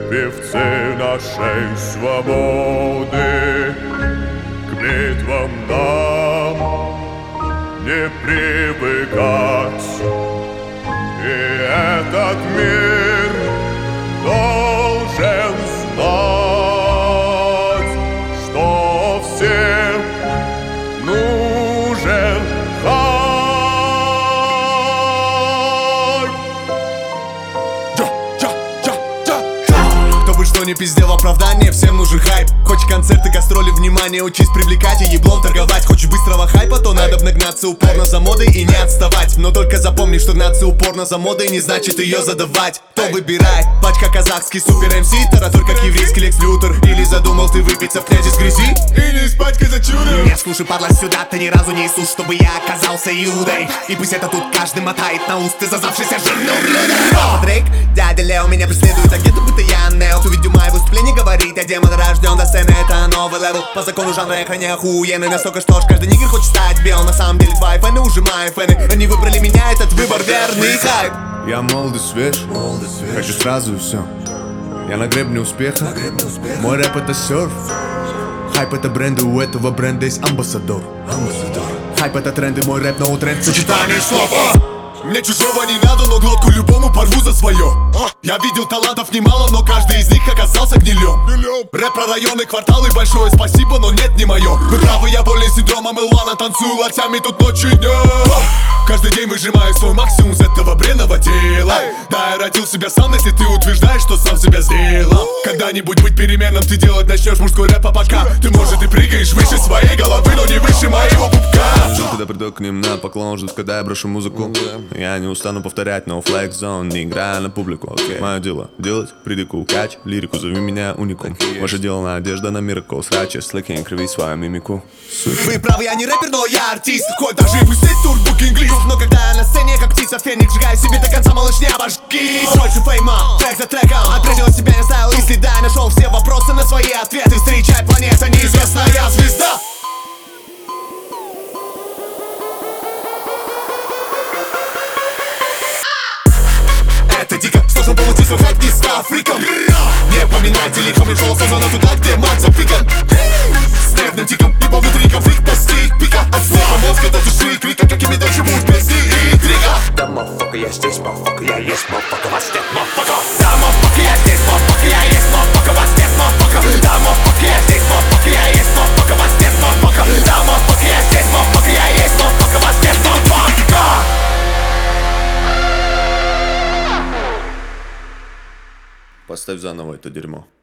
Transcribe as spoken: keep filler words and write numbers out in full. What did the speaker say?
певцы нашей свободы. К битвам нам не привыкать, и этот мир должен знать, что всем нужен хайп. Кто бы что ни пиздел, оправдание, всем нужен хайп. Хочешь концерты, гастроли, внимание, учись привлекать и еблом торговать. Хочешь быстрого хайпа, то надо нагнаться упорно за модой и не отставать. Но только запомни, что гнаться упорно за модой не значит ее задавать. То выбирай, пачка казахский супер МС, таратор как еврейский Лекс Лютер. Или задумал ты выпиться в князе с грязи, или испачкать за чудо. Нет, слушай, падла, сюда ты ни разу не Иисус, чтобы я оказался Иудой. И пусть это тут каждый мотает на уст, ты зазавшийся жирный ублюдок. Дрейк, дядя Лео меня преследует, а где-то будто я Нео. Увидел мое выступление, говорит, я демон рожден до сцены, это новый левел. По закону жанра я храня охуенный, настолько что ж каждый нигер хочет стать белым. На самом деле твои фэны уже мои фэны, они выбрали меня, этот выбор верный хайп. Я молодый, свеж, хочу сразу и все. Я на гребне успеха, мой рэп это серф. Хайп это бренды, у этого бренда есть амбассадор. Хайп это тренды, мой рэп ноу тренд, сочетание слов. Мне чужого не надо, но глотку любому порву за свое. Я видел талантов немало, но каждый из них оказался гнилем. Рэп про районы, кварталы, большое спасибо, но нет, не мое. Вы правы, я болен синдромом Илвана, танцую локтями тут ночью и днем. Каждый день выжимаю свой максимум с этого бренного тела. Да, я родил себя сам, если ты утверждаешь, что сам себя сделал. Когда-нибудь быть переменным ты делать начнешь мужской рэп, а пока ты, может, и прыгаешь выше своей головы, но не выше моего пупка. Жду, когда приду к ним на поклон, ждут, когда я брошу музыку. Я не устану повторять, no flex zone, не играя на публику. okay. Мое дело делать, придыку, кач, лирику, зови меня уникум. Ваше дело надежда на миракл, срача, слэки, криви свою мимику. Суть. Вы правы, я не рэпер, но я артист. Хоть даже пустить турбукинг лист. Но когда я на сцене, как птица феникс, сжигаю себе до конца малышня башки. Больше фейма, трек за треком, отбросил себя, не ставил и следа. Нашел все вопросы на свои ответы. Встречай, планета, неизвестная звезда. Это дико, сложно получить свой хайп не с Африком. Не поминайте лихом, лишь сезона туда, где мать запикан. С нервным тиком, ибо внутри конфликт достиг пика. От снега мозг это души и крика, какими дальше будут песни и интрига. Да, мафака, я здесь, мафака, я есть, мафака, вас нет, мафака. Да, мафака, я здесь, мафака, я есть, мафака, вас нет, мафака. Да, мафака, я здесь, мафака, я есть, мафака, вас нет, мафака. Да, мафака, я здесь, мафака, я есть, мафака, вас нет, мафака. Поставь заново это дерьмо.